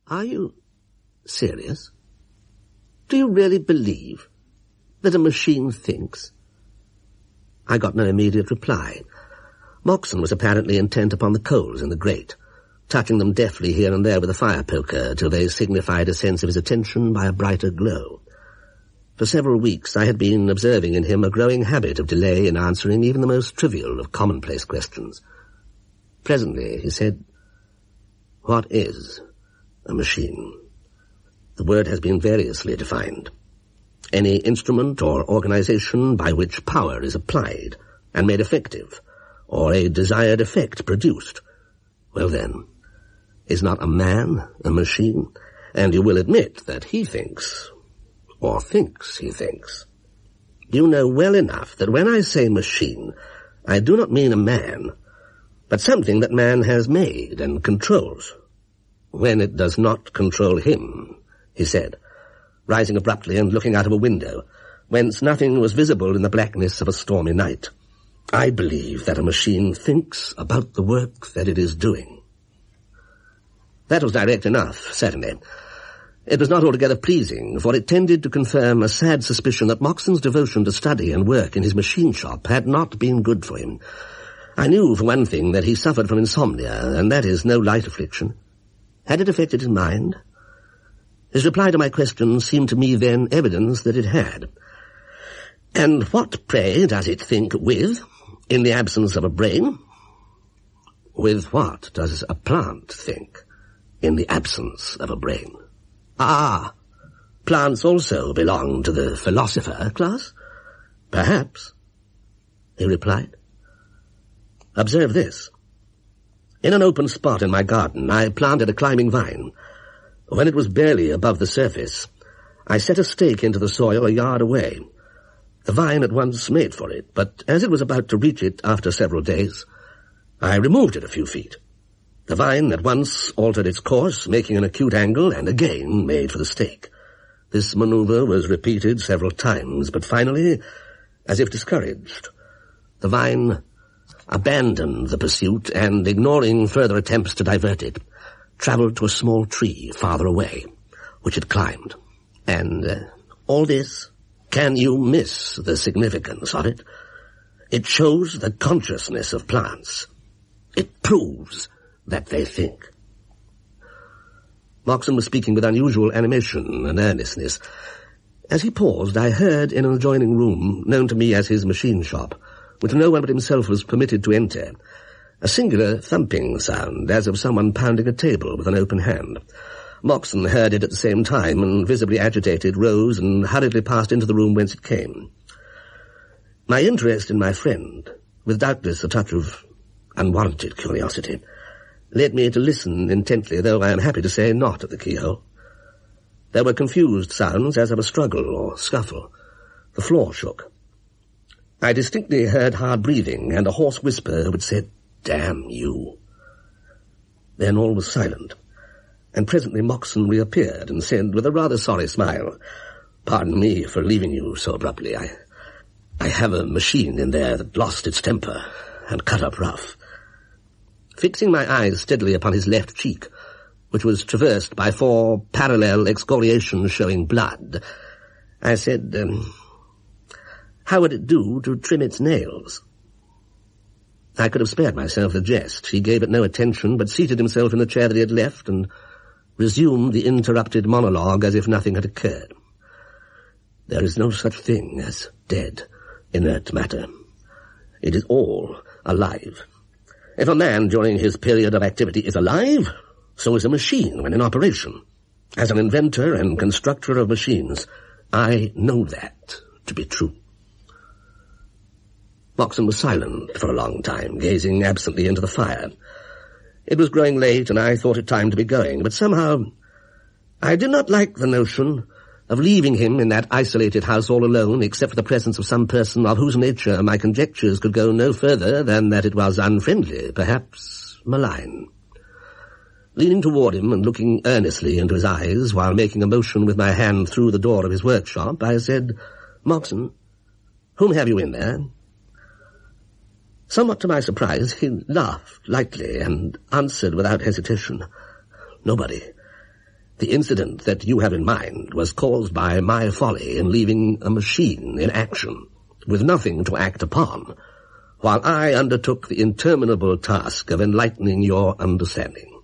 Are you serious? Do you really believe that a machine thinks? I got no immediate reply. Moxon was apparently intent upon the coals in the grate, touching them deftly here and there with a fire poker till they signified a sense of his attention by a brighter glow. For several weeks I had been observing in him a growing habit of delay in answering even the most trivial of commonplace questions. Presently he said, "What is a machine?" The word has been variously defined. Any instrument or organization by which power is applied and made effective, or a desired effect produced. Well then, is not a man a machine? And you will admit that he thinks, or thinks he thinks. You know well enough that when I say machine, I do not mean a man, but something that man has made and controls. When it does not control him, he said, rising abruptly and looking out of a window, whence nothing was visible in the blackness of a stormy night. I believe that a machine thinks about the work that it is doing. That was direct enough, certainly. It was not altogether pleasing, for it tended to confirm a sad suspicion that Moxon's devotion to study and work in his machine shop had not been good for him. I knew, for one thing, that he suffered from insomnia, and that is no light affliction. Had it affected his mind? His reply to my question seemed to me then evidence that it had. And what, pray, does it think with, in the absence of a brain? With what does a plant think, in the absence of a brain? Ah, plants also belong to the philosopher class? Perhaps, he replied. Observe this. In an open spot in my garden, I planted a climbing vine. When it was barely above the surface, I set a stake into the soil a yard away. The vine at once made for it, but as it was about to reach it after several days, I removed it a few feet. The vine at once altered its course, making an acute angle, and again made for the stake. This maneuver was repeated several times, but finally, as if discouraged, the vine abandoned the pursuit and, ignoring further attempts to divert it, travelled to a small tree farther away, which it climbed. And all this, can you miss the significance of it? It shows the consciousness of plants. It proves that they think. Moxon was speaking with unusual animation and earnestness. As he paused, I heard in an adjoining room, known to me as his machine shop, which no one but himself was permitted to enter, a singular thumping sound, as of someone pounding a table with an open hand. Moxon heard it at the same time, and, visibly agitated, rose and hurriedly passed into the room whence it came. My interest in my friend, with doubtless a touch of unwarranted curiosity, led me to listen intently, though I am happy to say not at the keyhole. There were confused sounds as of a struggle or scuffle. The floor shook. I distinctly heard hard breathing and a hoarse whisper which said, "Damn you." Then all was silent, and presently Moxon reappeared and said with a rather sorry smile, "Pardon me for leaving you so abruptly. I have a machine in there that lost its temper and cut up rough." Fixing my eyes steadily upon his left cheek, which was traversed by 4 parallel excoriations showing blood, I said, "How would it do to trim its nails?" I could have spared myself the jest. He gave it no attention, but seated himself in the chair that he had left and resumed the interrupted monologue as if nothing had occurred. "There is no such thing as dead, inert matter. It is all alive. If a man during his period of activity is alive, so is a machine when in operation. As an inventor and constructor of machines, I know that to be true." Moxon was silent for a long time, gazing absently into the fire. It was growing late, and I thought it time to be going, but somehow I did not like the notion of leaving him in that isolated house all alone, except for the presence of some person of whose nature my conjectures could go no further than that it was unfriendly, perhaps malign. Leaning toward him and looking earnestly into his eyes, while making a motion with my hand through the door of his workshop, I said, "Moxon, whom have you in there?" Somewhat to my surprise, he laughed lightly and answered without hesitation, "Nobody. The incident that you have in mind was caused by my folly in leaving a machine in action, with nothing to act upon, while I undertook the interminable task of enlightening your understanding.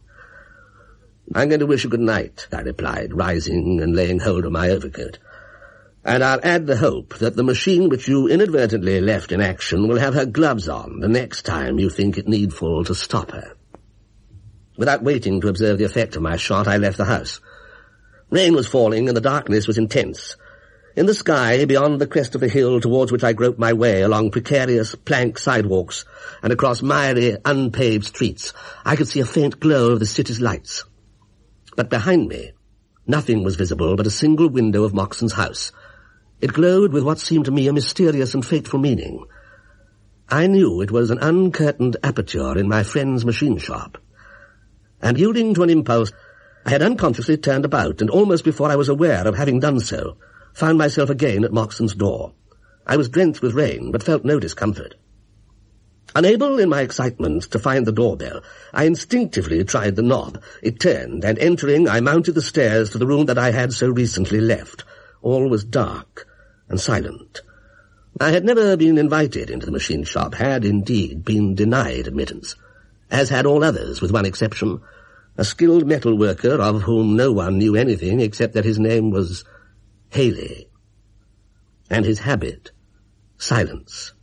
I'm going to wish you good night, I replied, rising and laying hold of my overcoat. And I'll add the hope that the machine which you inadvertently left in action will have her gloves on the next time you think it needful to stop her. Without waiting to observe the effect of my shot, I left the house. Rain was falling and the darkness was intense. In the sky, beyond the crest of the hill towards which I groped my way along precarious plank sidewalks and across miry, unpaved streets, I could see a faint glow of the city's lights. But behind me, nothing was visible but a single window of Moxon's house. It glowed with what seemed to me a mysterious and fateful meaning. I knew it was an uncurtained aperture in my friend's machine shop. And yielding to an impulse, I had unconsciously turned about, and almost before I was aware of having done so, found myself again at Moxon's door. I was drenched with rain, but felt no discomfort. Unable in my excitement to find the doorbell, I instinctively tried the knob. It turned, and entering, I mounted the stairs to the room that I had so recently left. All was dark and silent. I had never been invited into the machine shop, had indeed been denied admittance, as had all others, with one exception, a skilled metal worker of whom no one knew anything except that his name was Haley, and his habit, silence.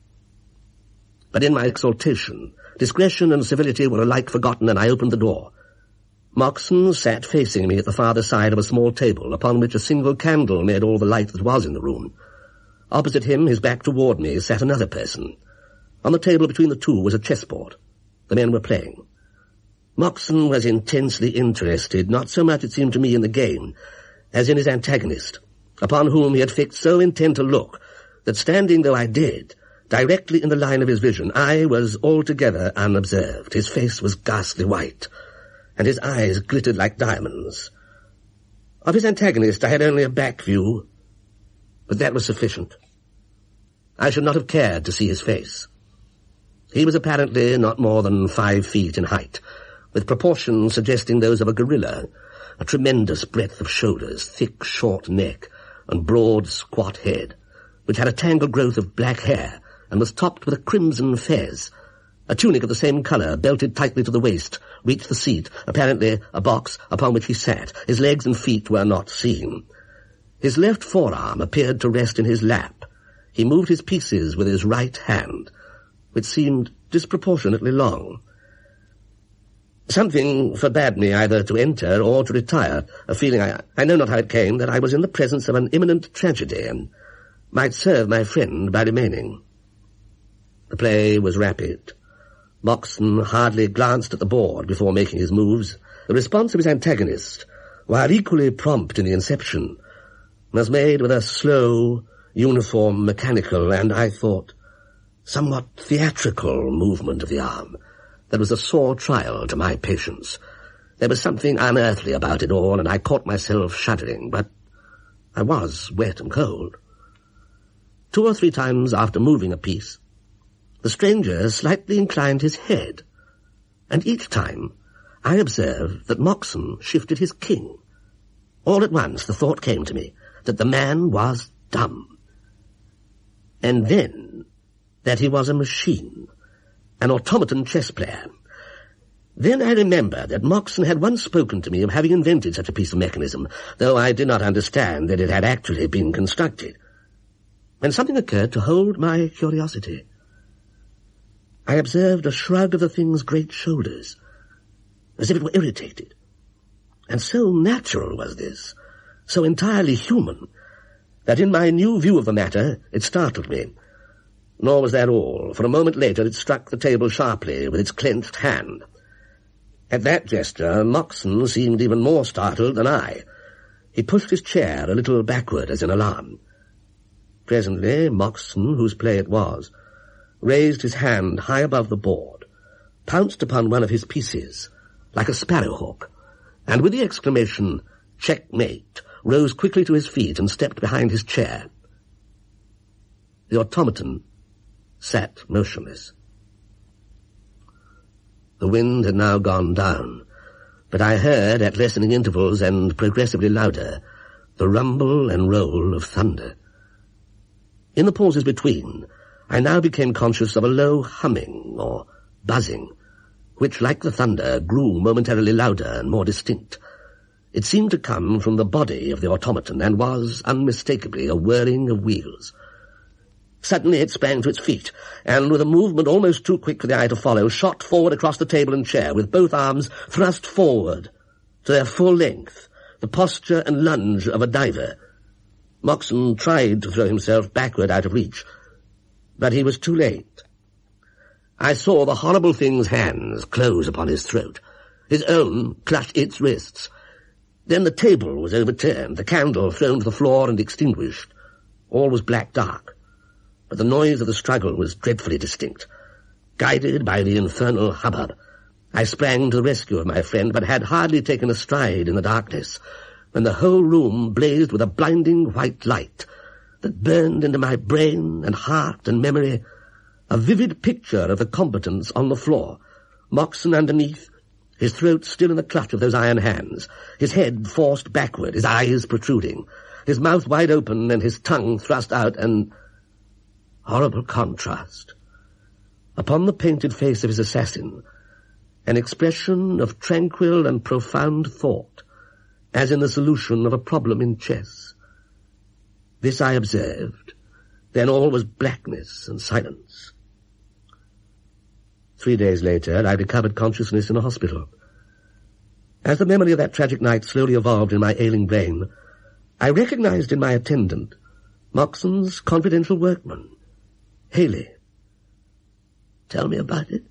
But in my exaltation, discretion and civility were alike forgotten, and I opened the door. Moxon sat facing me at the farther side of a small table, upon which a single candle made all the light that was in the room. Opposite him, his back toward me, sat another person. On the table between the two was a chessboard. The men were playing. Moxon was intensely interested, not so much, it seemed to me, in the game, as in his antagonist, upon whom he had fixed so intent a look that, standing though I did, directly in the line of his vision, I was altogether unobserved. His face was ghastly white, and his eyes glittered like diamonds. Of his antagonist I had only a back view, but that was sufficient. I should not have cared to see his face. He was apparently not more than 5 feet in height, with proportions suggesting those of a gorilla, a tremendous breadth of shoulders, thick, short neck, and broad, squat head, which had a tangled growth of black hair, and was topped with a crimson fez. A tunic of the same colour, belted tightly to the waist, reached the seat, apparently a box upon which he sat. His legs and feet were not seen. His left forearm appeared to rest in his lap. He moved his pieces with his right hand, which seemed disproportionately long. Something forbade me either to enter or to retire, a feeling, I know not how it came, that I was in the presence of an imminent tragedy, and might serve my friend by remaining. The play was rapid. Moxon hardly glanced at the board before making his moves. The response of his antagonist, while equally prompt in the inception, was made with a slow, uniform, mechanical, and, I thought, somewhat theatrical movement of the arm that was a sore trial to my patience. There was something unearthly about it all, and I caught myself shuddering, but I was wet and cold. 2 or 3 times after moving a piece, the stranger slightly inclined his head, and each time I observed that Moxon shifted his king. All at once the thought came to me that the man was dumb, and then that he was a machine, an automaton chess player. Then I remembered that Moxon had once spoken to me of having invented such a piece of mechanism, though I did not understand that it had actually been constructed. And something occurred to hold my curiosity. I observed a shrug of the thing's great shoulders, as if it were irritated. And so natural was this, so entirely human, that in my new view of the matter it startled me. Nor was that all, for a moment later it struck the table sharply with its clenched hand. At that gesture, Moxon seemed even more startled than I. He pushed his chair a little backward as in alarm. Presently, Moxon, whose play it was, raised his hand high above the board, pounced upon one of his pieces, like a sparrowhawk, and with the exclamation, "Checkmate," rose quickly to his feet and stepped behind his chair. The automaton sat motionless. The wind had now gone down. but I heard, at lessening intervals and progressively louder, the rumble and roll of thunder. In the pauses between, I now became conscious of a low humming or buzzing, which, like the thunder, grew momentarily louder and more distinct. It seemed to come from the body of the automaton and was, unmistakably, a whirling of wheels. Suddenly it sprang to its feet, and with a movement almost too quick for the eye to follow, shot forward across the table and chair, with both arms thrust forward to their full length, the posture and lunge of a diver. Moxon tried to throw himself backward out of reach, but he was too late. I saw the horrible thing's hands close upon his throat. His own clutched its wrists. Then the table was overturned, the candle thrown to the floor and extinguished. All was black dark, but the noise of the struggle was dreadfully distinct. Guided by the infernal hubbub, I sprang to the rescue of my friend, but had hardly taken a stride in the darkness when the whole room blazed with a blinding white light that burned into my brain and heart and memory a vivid picture of the combatants on the floor, Moxon underneath, his throat still in the clutch of those iron hands, his head forced backward, his eyes protruding, his mouth wide open and his tongue thrust out, and horrible contrast. Upon the painted face of his assassin, an expression of tranquil and profound thought, as in the solution of a problem in chess. This I observed. Then all was blackness and silence. 3 days later, I recovered consciousness in a hospital. As the memory of that tragic night slowly evolved in my ailing brain, I recognized in my attendant Moxon's confidential workman, Haley. Tell me about it.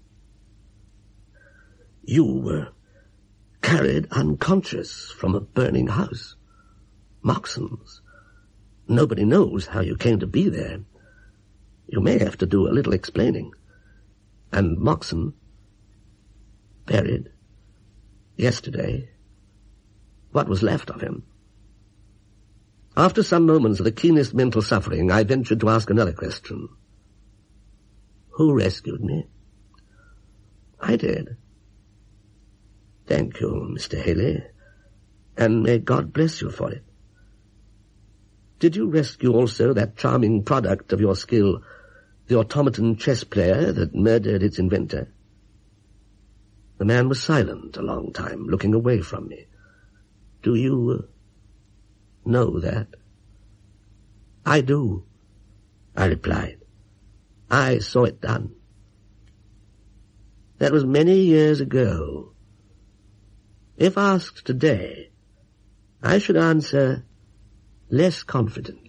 You were carried unconscious from a burning house. Moxon's. Nobody knows how you came to be there. You may have to do a little explaining. And Moxon, buried yesterday, what was left of him. After some moments of the keenest mental suffering, I ventured to ask another question. Who rescued me? I did. Thank you, Mr. Haley, and may God bless you for it. Did you rescue also that charming product of your skill, the automaton chess player that murdered its inventor? The man was silent a long time, looking away from me. Do you know that? I do, I replied. I saw it done. That was many years ago. If asked today, I should answer less confidently.